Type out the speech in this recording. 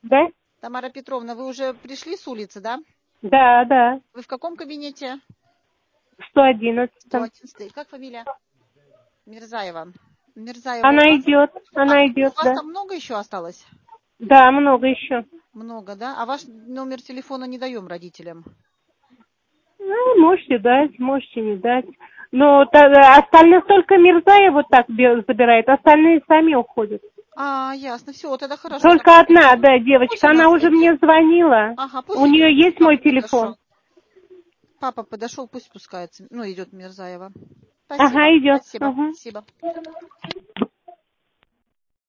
Да? Тамара Петровна, вы уже пришли с улицы, да? Да, да. Вы в каком кабинете? 111. 111. Как фамилия? Мирзаева. Мирзаева, Она идет, у вас да. там много еще осталось? Да, много еще. Много, да? А ваш номер телефона не даем родителям? Ну, можете дать, можете не дать. Но остальных только Мирзаева вот так забирает, остальные сами уходят. Ясно. Все, тогда хорошо. Только одна, да, Пусть девочка, она она уже зайдет. мне звонила. Ага, пусть У нее есть мой папа телефон? Папа подошел, пусть спускается. Ну, идет Мирзаева. Ага, Спасибо. идет. Спасибо. Угу. Спасибо.